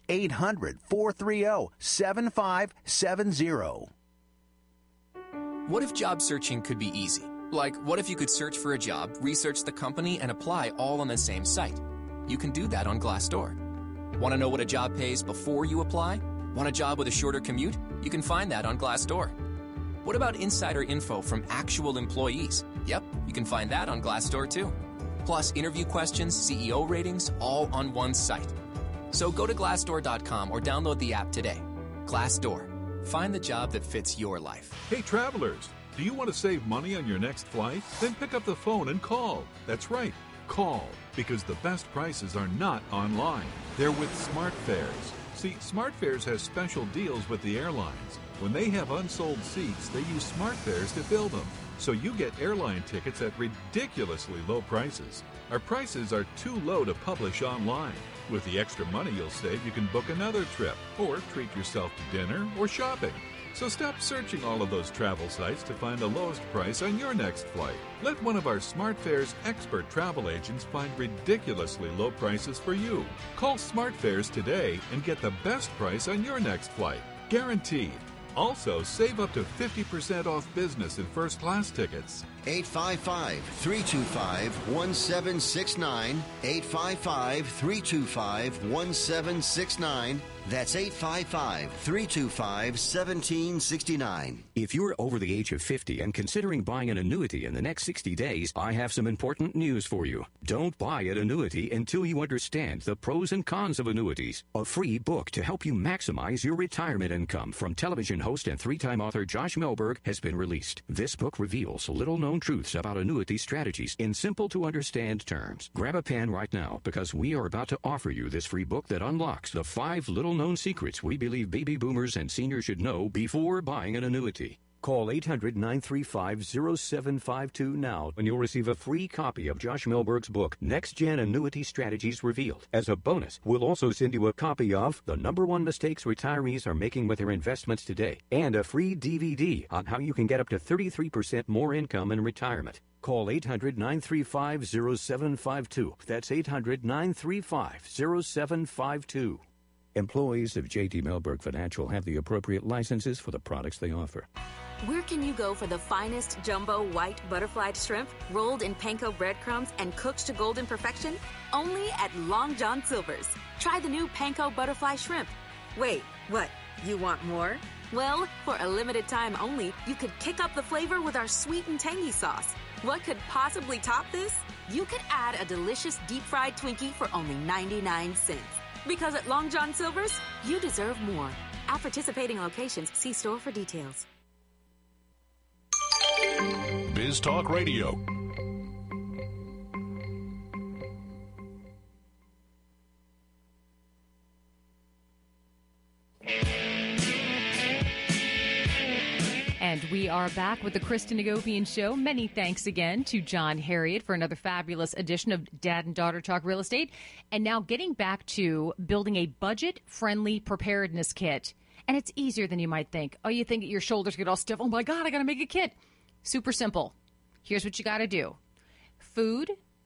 800-430-7570. What if job searching could be easy? Like, what if you could search for a job, research the company, and apply all on the same site? You can do that on Glassdoor. Want to know what a job pays before you apply? Want a job with a shorter commute? You can find that on Glassdoor. What about insider info from actual employees? Yep, you can find that on Glassdoor too. Plus interview questions, CEO ratings, all on one site. So go to Glassdoor.com or download the app today. Glassdoor. Find the job that fits your life. Hey travelers, do you want to save money on your next flight? Then pick up the phone and call. That's right, call, because the best prices are not online. They're with SmartFares. See, SmartFares has special deals with the airlines. When they have unsold seats, they use SmartFares to fill them. So you get airline tickets at ridiculously low prices. Our prices are too low to publish online. With the extra money you'll save, you can book another trip or treat yourself to dinner or shopping. So stop searching all of those travel sites to find the lowest price on your next flight. Let one of our SmartFares expert travel agents find ridiculously low prices for you. Call SmartFares today and get the best price on your next flight. Guaranteed. Also, save up to 50% off business and first-class tickets. 855-325-1769. 855-325-1769. That's 855-325-1769. If you're over the age of 50 and considering buying an annuity in the next 60 days, I have some important news for you. Don't buy an annuity until you understand the pros and cons of annuities. A free book to help you maximize your retirement income from television host and three-time author Josh Melberg has been released. This book reveals little-known truths about annuity strategies in simple-to-understand terms. Grab a pen right now because we are about to offer you this free book that unlocks the 5 little-known secrets we believe baby boomers and seniors should know before buying an annuity. Call 800-935-0752 now and you'll receive a free copy of Josh Melberg's book, Next Gen Annuity Strategies Revealed. As a bonus, we'll also send you a copy of The Number One Mistakes Retirees Are Making with Their Investments Today and a free DVD on how you can get up to 33% more income in retirement. Call 800-935-0752. That's 800-935-0752. Employees of J.D. Melberg Financial have the appropriate licenses for the products they offer. Where can you go for the finest jumbo white butterflied shrimp rolled in panko breadcrumbs and cooked to golden perfection? Only at Long John Silver's. Try the new panko butterfly shrimp. Wait, what? You want more? Well, for a limited time only, you could kick up the flavor with our sweet and tangy sauce. What could possibly top this? You could add a delicious deep-fried Twinkie for only 99 cents. Because at Long John Silver's, you deserve more. At participating locations, see store for details. Biz Talk Radio. And we are back with the Kristen Agopian Show. Many thanks again to John Harriet for another fabulous edition of Dad and Daughter Talk Real Estate. And now getting back to building a budget-friendly preparedness kit. And it's easier than you might think. Oh, you think your shoulders get all stiff. Oh, my God, I got to make a kit. Super simple. Here's what you got to do. Food,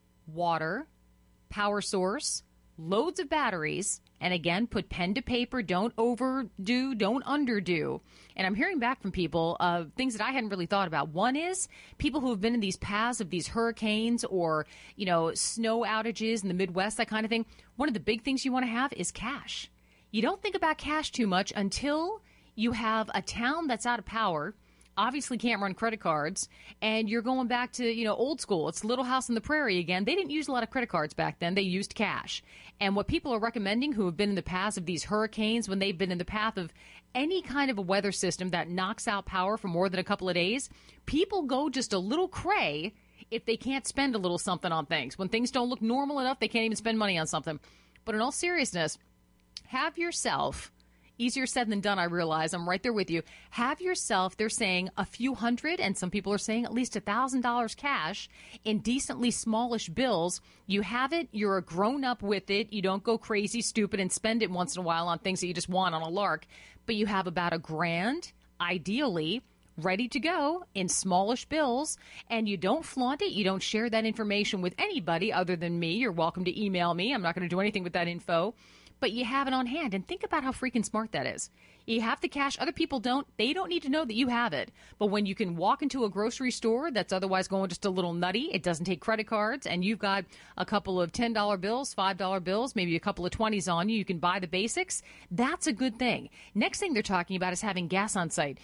water, power source, loads of batteries, and again, put pen to paper. Don't overdo, don't underdo. And I'm hearing back from people things that I hadn't really thought about. One is people who have been in these paths of these hurricanes or, snow outages in the Midwest, that kind of thing. One of the big things you want to have is cash. You don't think about cash too much until you have a town that's out of power, obviously can't run credit cards, and you're going back to, old school. It's Little House on the Prairie again. They didn't use a lot of credit cards back then. They used cash. And what people are recommending who have been in the paths of these hurricanes, when they've been in the path of any kind of a weather system that knocks out power for more than a couple of days, people go just a little cray if they can't spend a little something on things. When things don't look normal enough, they can't even spend money on something. But in all seriousness, have yourself, easier said than done, I realize. I'm right there with you. Have yourself, they're saying a few hundred, and some people are saying at least $1,000 cash in decently smallish bills. You have it. You're a grown-up with it. You don't go crazy, stupid, and spend it once in a while on things that you just want on a lark. But you have about $1,000, ideally, ready to go in smallish bills, and you don't flaunt it. You don't share that information with anybody other than me. You're welcome to email me. I'm not going to do anything with that info. But you have it on hand, and think about how freaking smart that is. You have the cash. Other people don't. They don't need to know that you have it. But when you can walk into a grocery store that's otherwise going just a little nutty, it doesn't take credit cards, and you've got a couple of $10 bills, $5 bills, maybe a couple of 20s on you, you can buy the basics. That's a good thing. Next thing they're talking about is having gas on site.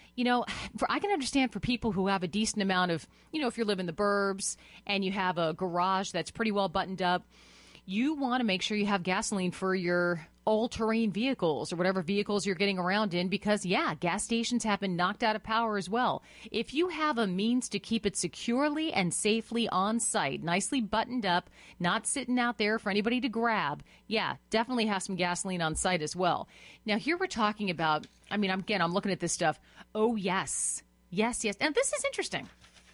I can understand for people who have a decent amount of, if you live in the burbs and you have a garage that's pretty well buttoned up, you want to make sure you have gasoline for your all-terrain vehicles or whatever vehicles you're getting around in because, yeah, gas stations have been knocked out of power as well. If you have a means to keep it securely and safely on site, nicely buttoned up, not sitting out there for anybody to grab, yeah, definitely have some gasoline on site as well. Now, here we're talking about, I'm looking at this stuff. Oh, yes. Yes. And this is interesting.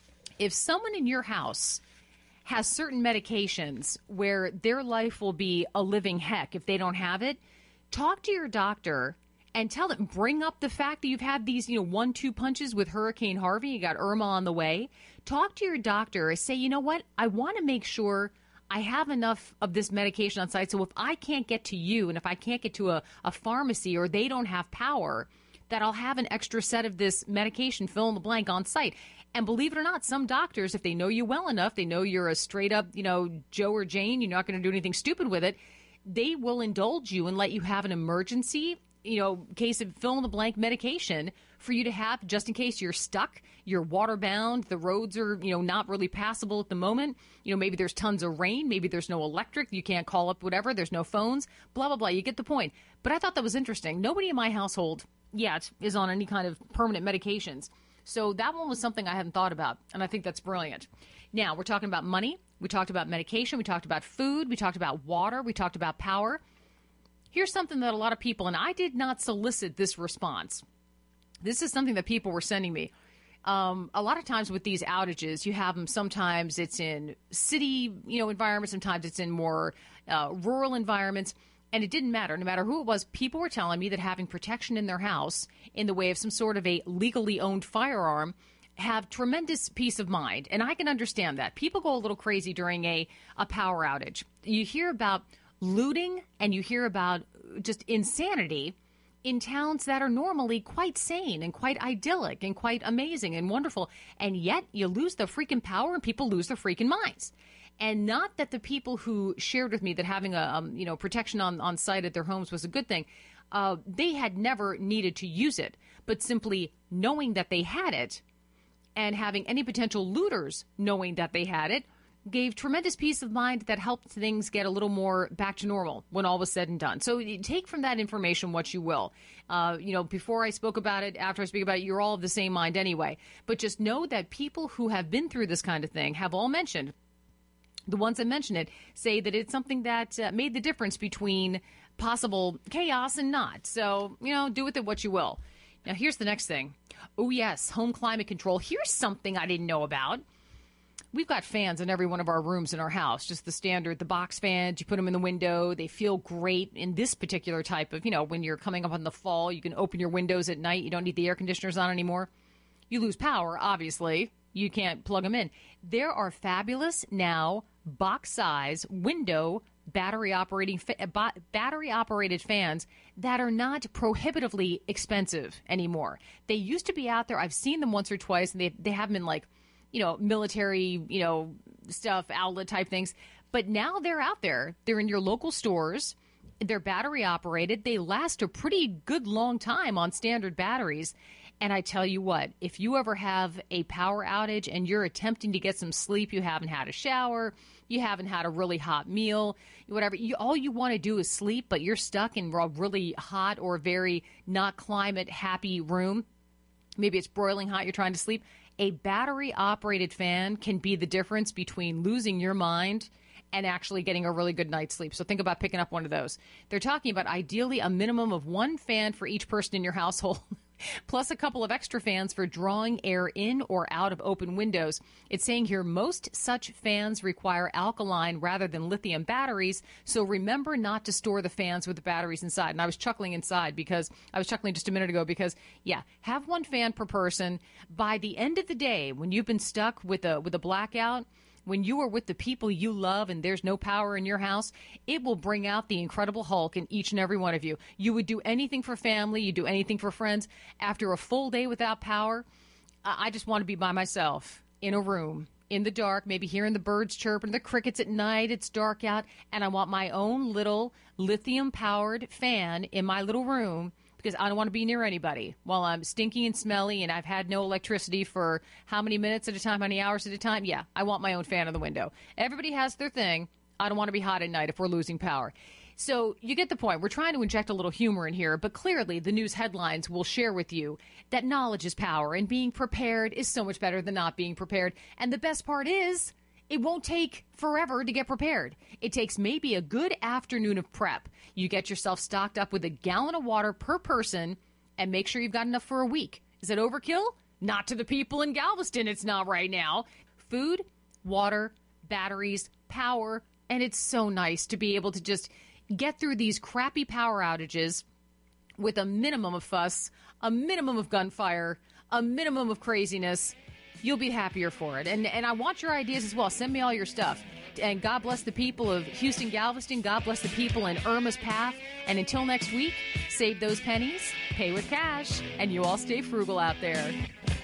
If someone in your house has certain medications where their life will be a living heck if they don't have it, talk to your doctor and tell them, bring up the fact that you've had these, 1-2 punches with Hurricane Harvey. You got Irma on the way. Talk to your doctor and say, you know what? I want to make sure I have enough of this medication on site. So if I can't get to you and if I can't get to a pharmacy or they don't have power, that I'll have an extra set of this medication, fill in the blank, on site. And believe it or not, some doctors, if they know you well enough, they know you're a straight up, Joe or Jane, you're not going to do anything stupid with it, they will indulge you and let you have an emergency, case of fill in the blank medication for you to have just in case you're stuck, you're waterbound, the roads are, not really passable at the moment. Maybe there's tons of rain, maybe there's no electric, you can't call up whatever, there's no phones, blah, blah, blah. You get the point. But I thought that was interesting. Nobody in my household yet is on any kind of permanent medications. So that one was something I hadn't thought about, and I think that's brilliant. Now, we're talking about money. We talked about medication. We talked about food. We talked about water. We talked about power. Here's something that a lot of people, and I did not solicit this response. This is something that people were sending me. A lot of times with these outages, you have them, sometimes it's in city, environments, sometimes it's in more rural environments. And it didn't matter. No matter who it was, people were telling me that having protection in their house in the way of some sort of a legally owned firearm have tremendous peace of mind. And I can understand that. People go a little crazy during a power outage. You hear about looting and you hear about just insanity in towns that are normally quite sane and quite idyllic and quite amazing and wonderful. And yet you lose the freaking power and people lose their freaking minds. And not that the people who shared with me that having a protection on site at their homes was a good thing. They had never needed to use it, but simply knowing that they had it and having any potential looters knowing that they had it gave tremendous peace of mind that helped things get a little more back to normal when all was said and done. So take from that information what you will. Before I spoke about it, after I speak about it, you're all of the same mind anyway. But just know that people who have been through this kind of thing have all mentioned, the ones that mention it, say that it's something that made the difference between possible chaos and not. So, do with it what you will. Now, here's the next thing. Oh, yes, home climate control. Here's something I didn't know about. We've got fans in every one of our rooms in our house, just the standard, the box fans. You put them in the window. They feel great in this particular type of, when you're coming up on the fall, you can open your windows at night. You don't need the air conditioners on anymore. You lose power, obviously. You can't plug them in. There are fabulous now box-size window battery-operated fans that are not prohibitively expensive anymore. They used to be out there. I've seen them once or twice, and they have them in military, stuff, outlet type things. But now they're out there. They're in your local stores. They're battery-operated. They last a pretty good long time on standard batteries. And I tell you what, if you ever have a power outage and you're attempting to get some sleep, you haven't had a shower, you haven't had a really hot meal, whatever, all you want to do is sleep, but you're stuck in a really hot or very not climate happy room. Maybe it's broiling hot, you're trying to sleep. A battery-operated fan can be the difference between losing your mind and actually getting a really good night's sleep. So think about picking up one of those. They're talking about ideally a minimum of one fan for each person in your household, plus a couple of extra fans for drawing air in or out of open windows. It's saying here most such fans require alkaline rather than lithium batteries, so remember not to store the fans with the batteries inside. And I was chuckling just a minute ago because, have one fan per person. By the end of the day, when you've been stuck with a blackout, when you are with the people you love and there's no power in your house, it will bring out the Incredible Hulk in each and every one of you. You would do anything for family. You do anything for friends. After a full day without power, I just want to be by myself in a room, in the dark, maybe hearing the birds chirp and the crickets at night. It's dark out, and I want my own little lithium-powered fan in my little room because I don't want to be near anybody while I'm stinky and smelly and I've had no electricity for how many minutes at a time, how many hours at a time. Yeah, I want my own fan in the window. Everybody has their thing. I don't want to be hot at night if we're losing power. So you get the point. We're trying to inject a little humor in here, but clearly the news headlines will share with you that knowledge is power and being prepared is so much better than not being prepared. And the best part is it won't take forever to get prepared. It takes maybe a good afternoon of prep. You get yourself stocked up with a gallon of water per person and make sure you've got enough for a week. Is it overkill? Not to the people in Galveston, it's not right now. Food, water, batteries, power, and it's so nice to be able to just get through these crappy power outages with a minimum of fuss, a minimum of gunfire, a minimum of craziness. You'll be happier for it. And I want your ideas as well. Send me all your stuff. And God bless the people of Houston, Galveston. God bless the people in Irma's Path. And until next week, save those pennies, pay with cash, and you all stay frugal out there.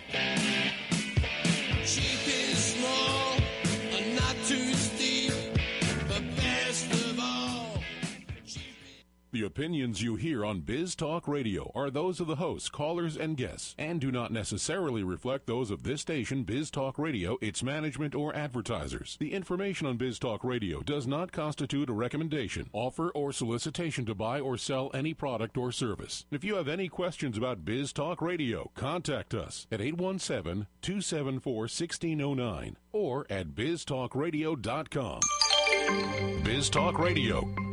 Cheap is small, and not too steep, but best of all. The opinions you hear on Biz Talk Radio are those of the hosts, callers, and guests, and do not necessarily reflect those of this station, Biz Talk Radio, its management, or advertisers. The information on Biz Talk Radio does not constitute a recommendation, offer, or solicitation to buy or sell any product or service. If you have any questions about Biz Talk Radio, contact us at 817-274-1609 or at biztalkradio.com. Biz Talk Radio,